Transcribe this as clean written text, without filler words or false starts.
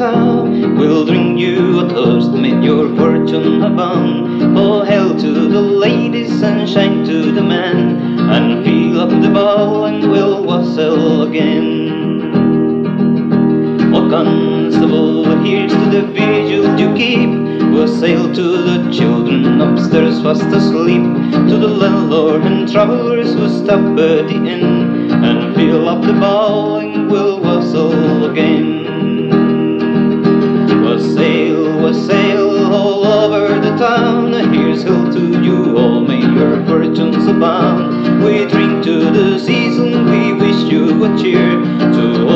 town. We'll drink you a toast, may your fortune abound. Oh, hail to the ladies and shine to the men, and fill up the bowl and we'll wassail again. Oh, constable, here's to the vigil you keep. Wassail to the children upstairs fast asleep, to the landlord and travellers who stop at the inn, and fill up the bowl and we'll wassail again. Wassail, wassail all over the town. Here's health to you all, may your fortunes abound. We drink to the season, we wish you a cheer, to